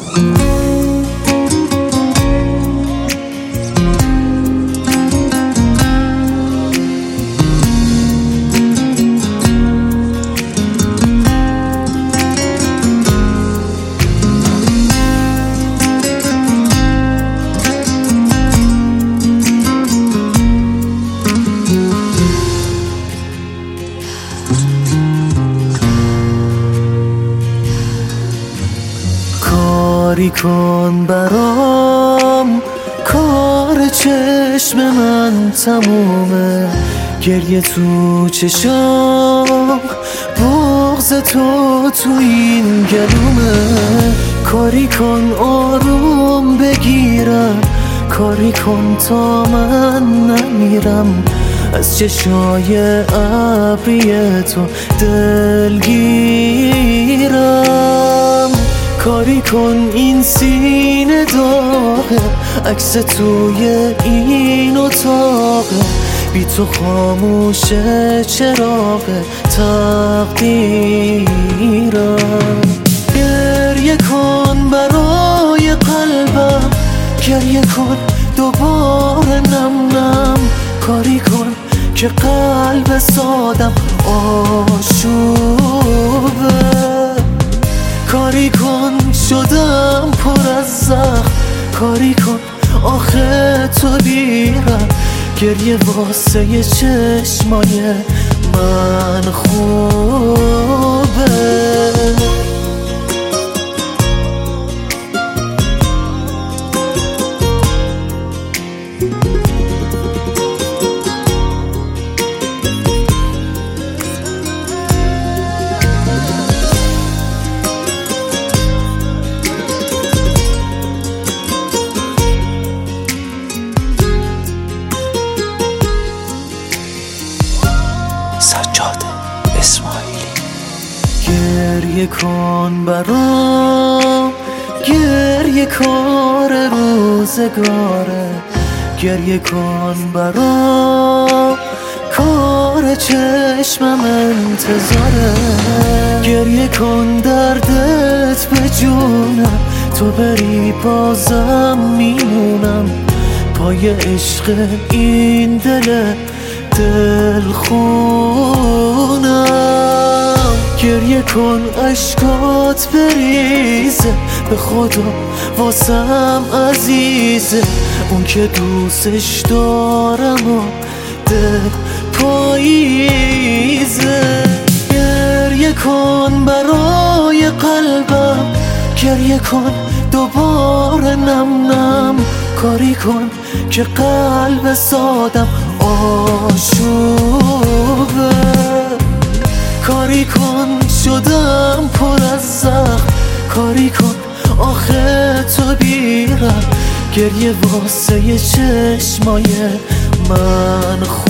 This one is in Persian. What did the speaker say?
کاری کن برام، کار چشم من تمومه، گریه تو چشام، بغض تو این گلومه. کاری کن آروم بگیرم، کاری کن تا من نمیرم از چشای ابری تو دلگیرم. کاری کن این سینه داغه، عکس توی این اتاقه، بی تو خاموشه چراغ تقدیرم. گریه کن برای قلبم، گریه کن دوباره نم نم. کاری کن که قلب سادم آشوبه. کاری کن شدم پر از زخم، کاری کن آخه تو بیرم. گریه واسه چشمای من خوبه. سجاد اسماعیلی. گریه کن برام، گریه کار روزگاره، گریه کن برام، کار چشمم انتظاره. گریه کن دردت به جونم، تو بری بازم میمونم پای عشق این دل دلخونم. گریه کن اشکات بریزه، به خدا واسم عزیزه، اون که دوستش دارم و دل پاییزه. گریه کن برای قلبم، گریه کن دوباره نم نم. کاری کن که قلب سادم آشوبه. کاری کن شدم پر از زخم، کاری کن آخه تو بیرم. گریه واسه چشمای من